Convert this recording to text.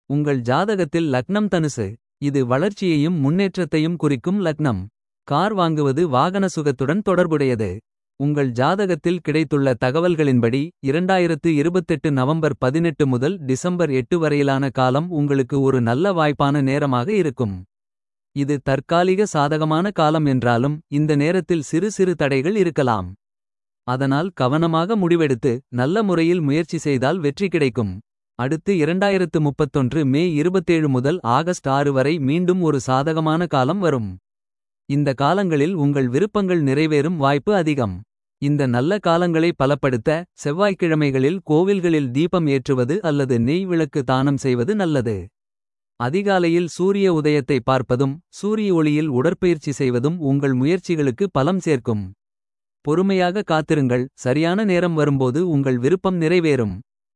உங்கள் ஜாதகத்தில் லக்னம் தனுசு. இது வளர்ச்சியையும் முன்னேற்றத்தையும் குறிக்கும் லக்னம். கார் வாங்குவது வாகன சுகத்துடன் தொடர்புடையது. உங்கள் ஜாதகத்தில் கிடைத்துள்ள தகவல்களின்படி 2028 நவம்பர் 18 முதல் டிசம்பர் 8 வரையிலான காலம் உங்களுக்கு ஒரு நல்ல வாய்ப்பான நேரமாக இருக்கும். இது தற்காலிக சாதகமான காலம் என்றாலும் இந்த நேரத்தில் சிறு சிறு தடைகள் இருக்கலாம். அதனால் கவனமாக முடிவெடுத்து நல்ல முறையில் முயற்சி செய்தால் வெற்றி கிடைக்கும். அடுத்து 2031 மே 27 முதல் ஆகஸ்ட் 6 வரை மீண்டும் ஒரு சாதகமான காலம் வரும். இந்த காலங்களில் உங்கள் விருப்பங்கள் நிறைவேறும் வாய்ப்பு அதிகம். இந்த நல்ல காலங்களை பலப்படுத்த செவ்வாய்க்கிழமைகளில் கோவில்களில் தீபம் ஏற்றுவது அல்லது நெய் விளக்கு தானம் செய்வது நல்லது. அதிகாலையில் சூரிய உதயத்தை பார்ப்பதும் சூரிய ஒளியில் உடற்பயிற்சி செய்வதும் உங்கள் முயற்சிகளுக்கு பலம் சேர்க்கும். பொறுமையாக காத்திருங்கள், சரியான நேரம் வரும்போது உங்கள் விருப்பம் நிறைவேறும்.